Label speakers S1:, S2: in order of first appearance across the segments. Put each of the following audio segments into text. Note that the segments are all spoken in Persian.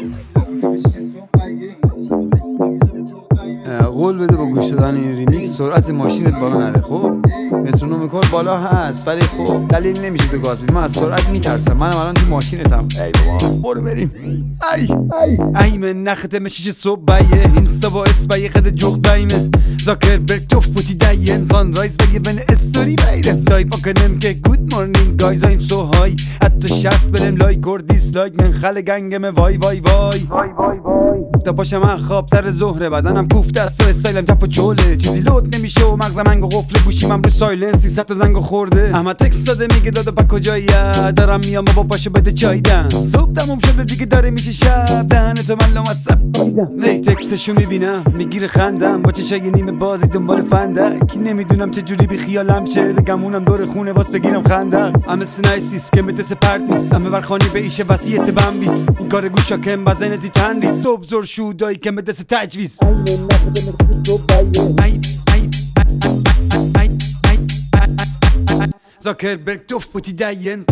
S1: قول بده با گوش دادن این ریمیکس سرعت ماشینت بالا نره. خب مترونوم کار بالا هست ولی خب دلیل نمیشه تو گاز بدی. من از سرعت میترسم. منم الان تو ماشینتم. ای بابا برو بریم. ای من نختم شیش صبح بایه اینستا با اسبای خد جوق دایمه زاکربرگ توف بوتی داین زان رایز بگه بن استوری بیرم تایپ کنم که گود مورنینگ گایز I'm so high حتی 60 برم لایک اور دیسلایک من خل گنگم وای وای وای تا پاشم من خواب سر ظهره بدنم کوفته است و استایلم چپ و چوله چیزی لود نمیشه و مغزم انگو قفل گوشیمم رو سایلنس 300 تا زنگو خورده احمد تکست داده میگه داده پا کجاییه دارم میام بابا پاشو بده چای دم صبح تموم شده دیگه داره میشه شب دهن تو من لامصب وی تکستشو میبینم میگیره خندم با چشای نیمه بازی دنبال فندک نمیدونم چه جوری بی خیالم شه بگمونم دور خونه واس بگیرم خندق ام سنایسیس که مت سپرت نیست ام برخانی به ایشه وصیت بمبیس این کار گوشا کم بزنه تندی صبح زور شودایی که مت تجویز زاکربرگ توف بوتی داین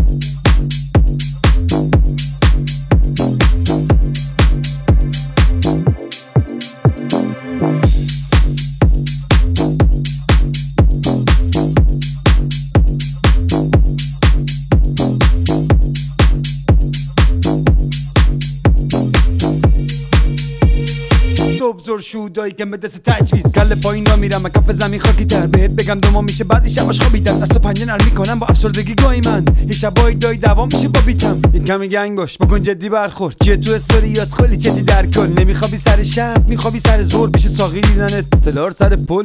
S1: صبح زور شودایی که به دست تجویز کله پایین را میرم و کف زمین خاکی تر بهت بگم دوما میشه بعضی شباش خوابیدم دست و پنجه نرم میکنم با افسردگی گاهی من یه شبای دایی دوام میشه با بیتم این کمی گنگ باش بکن جدی برخورد چیه تو استوریات خیلی چتی در کل نمیخوابی سر شب میخوابی سر زور پیش ساقی دیدنت تلار سر پل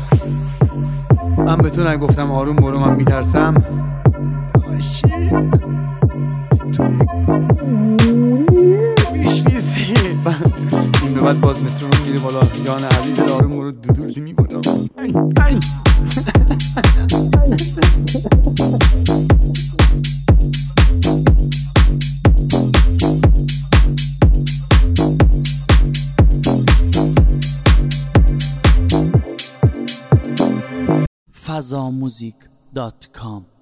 S1: من به تو نگفتم آروم برو من میترسم تو بیشویزی این به بعد باز مترونوم میره بالا جان عزیز آروم رو دودولی میبودم
S2: fazamuzik.com